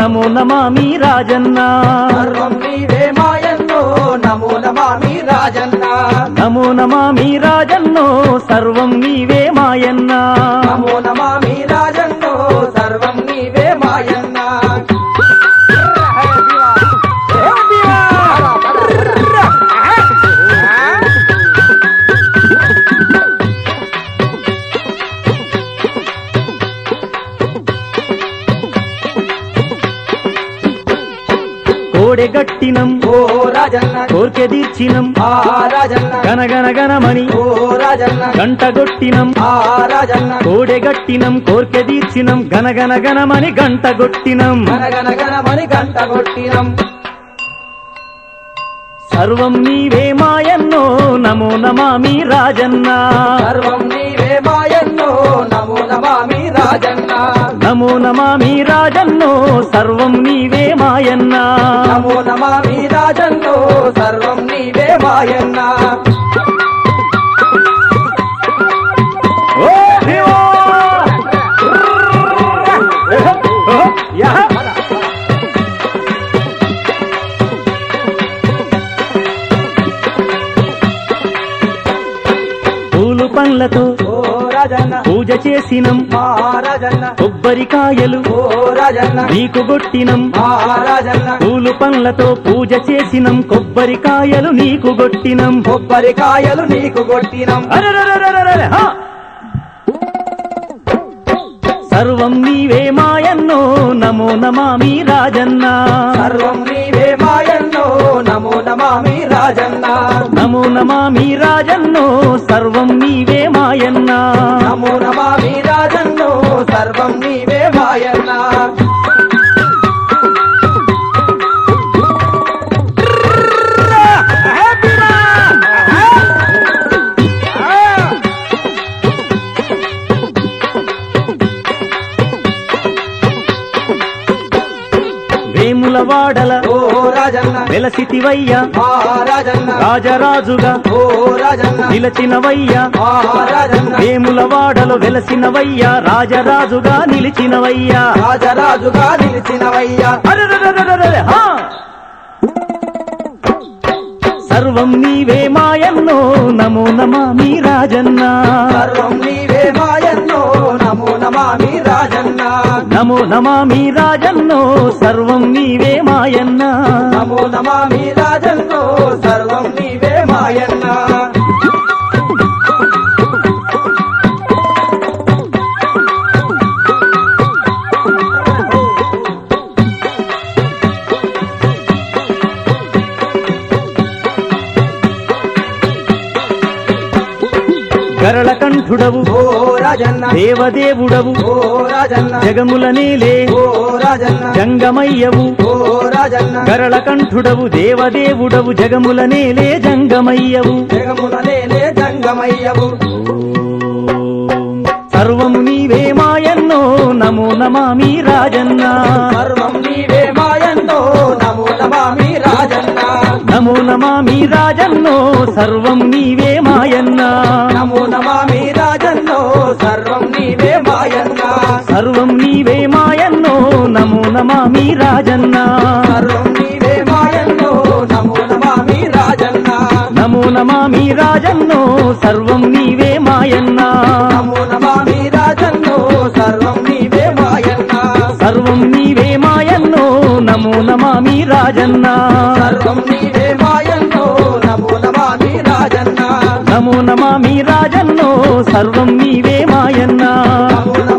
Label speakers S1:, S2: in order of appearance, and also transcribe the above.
S1: నమో నమామి రాజన్న
S2: సర్వం నీవే మాయన్నో నమో నమామి రాజన్న
S1: నమో నమామి రాజన్నో సర్వం నీవే మాయన్న
S2: నమో నమామి రాజన్నో సర్వం నీవే మాయన్న
S1: కోడెగట్టినం
S2: ఓ రాజన్న
S1: కోర్కె తీర్చినం
S2: ఆ రాజన్న
S1: గనగన గనమణి
S2: ఓ రాజన్న
S1: గంటగొట్టినం
S2: ఆ రాజన్న
S1: కోడెగట్టినం కోర్కె తీర్చినం గనగన గనమని గంటగొట్టినం
S2: గనగనగనమని గంట కొట్టినం
S1: సర్వం నీవే మాయన్నో నమో నమామి రాజన్న
S2: సర్వం నీవే మాయన్నో నమో నమామి రాజన్న
S1: నమో నమామి రాజన్నో సర్వం నీవే మాయన్న
S2: నమో నమామి రాజన్నో సర్వం నీవే మాయన్న
S1: ఓ శివా! యా! పూలు పండ్లతో
S2: ఓ రాజన్న
S1: పూజ చేసినం
S2: మా రాజన్న
S1: కొబ్బరికాయలు
S2: ఓ రాజన్న
S1: నీకు గొట్టినం
S2: మా రాజన్న
S1: పూలు పండ్లతో పూజ చేసినం కొబ్బరికాయలు నీకు గొట్టినం
S2: కొబ్బరికాయలు నీకు కొట్టినం
S1: అరెరెరెరెరెరె, హా! సర్వం నీవే మాయన్నో నమో నమామి రాజన్న
S2: సర్వం నీవే మాయన్నో నమో నమామి రాజన్న
S1: నమో నమామి రాజన్నో సర్వం నీవే మాయన్న
S2: నమో నమామి రాజన్నో సర్వం నీవే మాయన్న
S1: వేములవాడల
S2: ఓ రాజన్న
S1: వెలసితివయ్య
S2: మా రాజన్న
S1: రాజరాజుగా
S2: ఓ రాజన్న
S1: నిలచినవయ్య
S2: మా రాజన్న
S1: వేములవాడలో వెలసినవయ్య రాజరాజుగా నిలిచినవయ్య
S2: రాజరాజుగా నిలిచినవయ్యా
S1: అరెరెరెరెరెరె, హా! సర్వం నీవే మాయన్నో నమో నమామి రాజన్న
S2: సర్వం నీవే మాయన్నో నమో నమామి రాజన్న
S1: నమో నమామి రాజన్నో సర్వం నీవే మాయన్న
S2: నమో నమామి రాజన్నో సర్వం నీవే మాయన్న
S1: గరళకంఠుడవు
S2: ఓ రాజన్న
S1: దేవదేవుడవు
S2: ఓ రాజన్న
S1: జగముల నేలే
S2: ఓ రాజన్న
S1: జంగమయ్యవు
S2: ఓ రాజన్న
S1: గరళకంఠుడవు దేవదేవుడవు జగముల నేలే జంగమయ్యవు
S2: జగముల నేలే జంగమయ్యవు
S1: సర్వము నీవే మాయన్నో నమో నమామి రాజన్న
S2: సర్వం నీవే మాయన్నో నమో నమామి రాజన్న
S1: నమో నమామి రాజన్నో సర్వం నీవే మాయన్న
S2: నమో నమామి రాజన్నో సర్వం నీవే మాయన్న
S1: సర్వం నీవే మాయన్నో నమో నమామి రాజన్న
S2: సర్వం నీవే మాయన్నో నమో నమామి రాజన్న
S1: నమో నమామి రాజన్నో సర్వం నీవే మాయన్న
S2: నమో నమామి రాజన్నో సర్వం నీవే మాయన్న
S1: సర్వం నీవే మాయన్నో నమో నమామి రాజన్న
S2: సర్వం నీవే మాయన్నో నమో నమామి రాజన్న
S1: నమో నమామి రాజన్నో సర్వం నీవే మాయన్న
S2: నమో